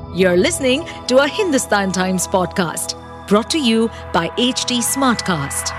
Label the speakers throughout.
Speaker 1: You're listening to a Hindustan Times podcast brought to you by HT Smartcast.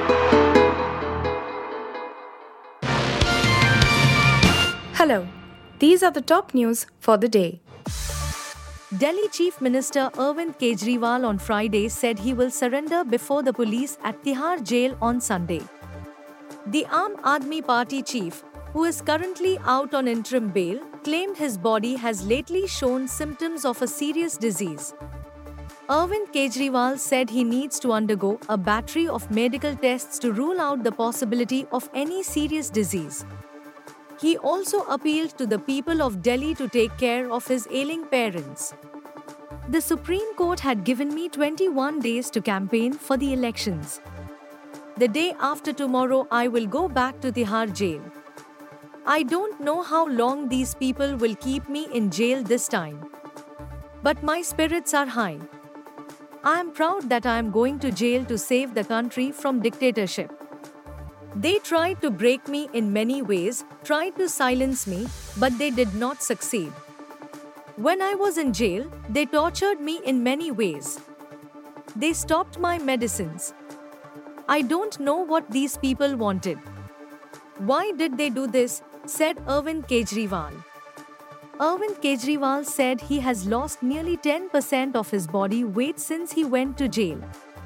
Speaker 2: Hello, these are the top news for the day.
Speaker 3: Delhi Chief Minister Arvind Kejriwal on Friday said he will surrender before the police at Tihar jail on Sunday. The Aam Aadmi Party chief, who is currently out on interim bail, claimed his body has lately shown symptoms of a serious disease. Arvind Kejriwal said he needs to undergo a battery of medical tests to rule out the possibility of any serious disease. He also appealed to the people of Delhi to take care of his ailing parents. The Supreme Court had given me 21 days to campaign for the elections. The day after tomorrow, I will go back to Tihar jail. I don't know how long these people will keep me in jail this time. But my spirits are high. I am proud that I am going to jail to save the country from dictatorship. They tried to break me in many ways, tried to silence me, but they did not succeed. When I was in jail, they tortured me in many ways. They stopped my medicines. I don't know what these people wanted. Why did they do this? Said Arvind Kejriwal. Arvind Kejriwal said he has lost nearly 10% of his body weight since he went to jail.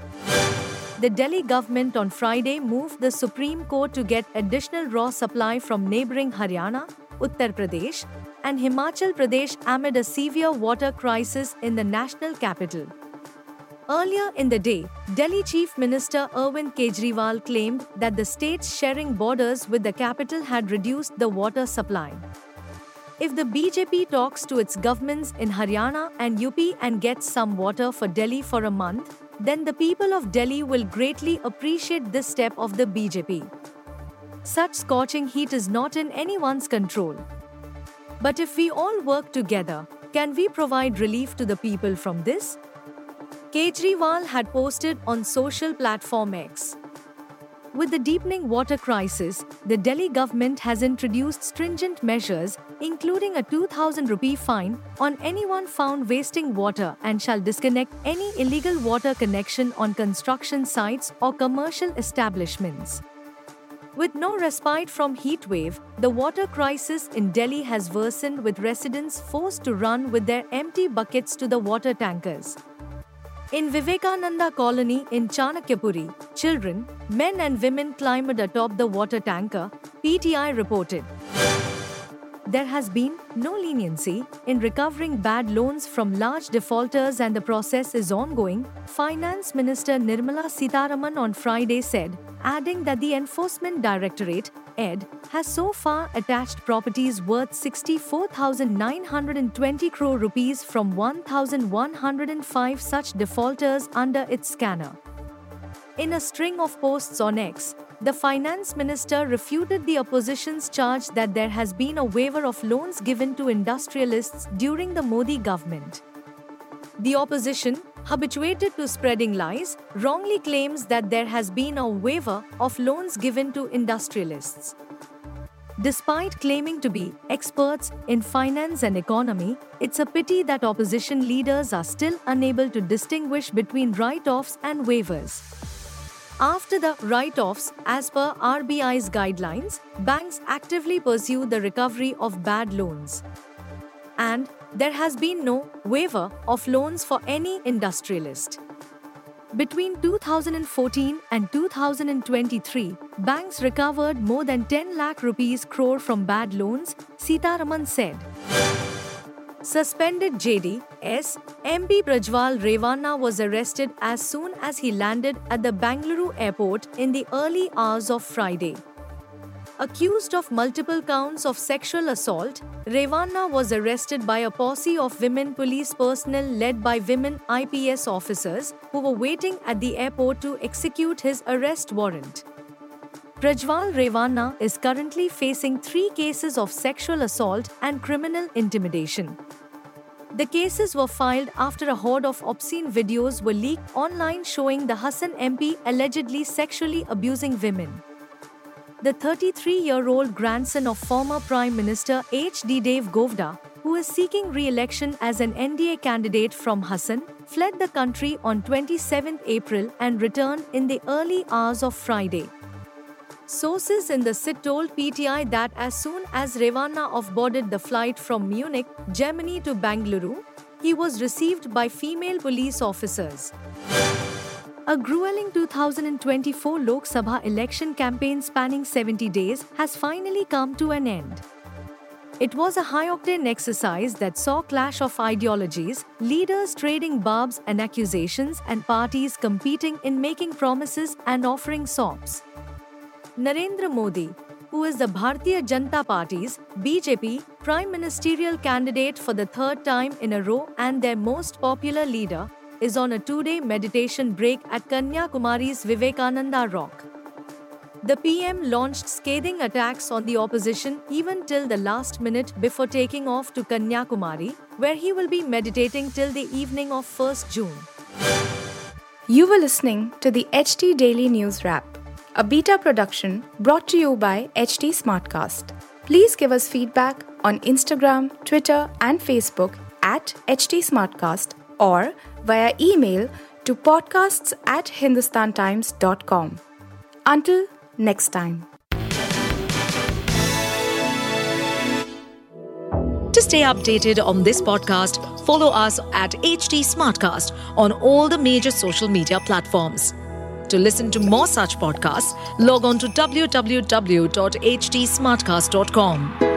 Speaker 3: The Delhi government on Friday moved the Supreme Court to get additional raw supply from neighbouring Haryana, Uttar Pradesh, and Himachal Pradesh amid a severe water crisis in the national capital. Earlier in the day, Delhi Chief Minister Arvind Kejriwal claimed that the states sharing borders with the capital had reduced the water supply. If the BJP talks to its governments in Haryana and UP and gets some water for Delhi for a month, then the people of Delhi will greatly appreciate this step of the BJP. Such scorching heat is not in anyone's control. But if we all work together, can we provide relief to the people from this? Kejriwal had posted on social platform X. With the deepening water crisis, the Delhi government has introduced stringent measures, including a 2,000 rupee fine on anyone found wasting water and shall disconnect any illegal water connection on construction sites or commercial establishments. With no respite from heatwave, the water crisis in Delhi has worsened with residents forced to run with their empty buckets to the water tankers. In Vivekananda Colony in Chanakyapuri, children, men and women climbed atop the water tanker, PTI reported. There has been no leniency in recovering bad loans from large defaulters and the process is ongoing, Finance Minister Nirmala Sitharaman on Friday said, adding that the Enforcement Directorate, ED, has so far attached properties worth 64,920 crore rupees from 1,105 such defaulters under its scanner. In a string of posts on X, the finance minister refuted the opposition's charge that there has been a waiver of loans given to industrialists during the Modi government. The opposition, habituated to spreading lies, wrongly claims that there has been a waiver of loans given to industrialists. Despite claiming to be experts in finance and economy, it's a pity that opposition leaders are still unable to distinguish between write-offs and waivers. After the write-offs, as per RBI's guidelines, banks actively pursue the recovery of bad loans. And there has been no waiver of loans for any industrialist. Between 2014 and 2023, banks recovered more than 10 lakh rupees crore from bad loans, Sitharaman said. Suspended JD-S MP Prajwal Revanna was arrested as soon as he landed at the Bangalore airport in the early hours of Friday. Accused of multiple counts of sexual assault, Revanna was arrested by a posse of women police personnel led by women IPS officers who were waiting at the airport to execute his arrest warrant. Prajwal Revanna is currently facing 3 cases of sexual assault and criminal intimidation. The cases were filed after a horde of obscene videos were leaked online showing the Hassan MP allegedly sexually abusing women. The 33-year-old grandson of former Prime Minister H.D. Deve Govda, who is seeking re-election as an NDA candidate from Hassan, fled the country on 27 April and returned in the early hours of Friday. Sources in the SIT told PTI that as soon as Revanna boarded the flight from Munich, Germany to Bengaluru, he was received by female police officers. A grueling 2024 Lok Sabha election campaign spanning 70 days has finally come to an end. It was a high-octane exercise that saw clash of ideologies, leaders trading barbs and accusations, and parties competing in making promises and offering sops. Narendra Modi, who is the Bharatiya Janata Party's (BJP) prime ministerial candidate for the third time in a row and their most popular leader, is on a two-day meditation break at Kanyakumari's Vivekananda Rock. The PM launched scathing attacks on the opposition even till the last minute before taking off to Kanyakumari, where he will be meditating till the evening of 1st June.
Speaker 2: You were listening to the HT Daily News Wrap, a beta production brought to you by HT Smartcast. Please give us feedback on Instagram, Twitter, and Facebook at HT Smartcast or via email to podcasts@hindustantimes.com. Until next time.
Speaker 1: To stay updated on this podcast, follow us at HT Smartcast on all the major social media platforms. To listen to more such podcasts, log on to www.htsmartcast.com.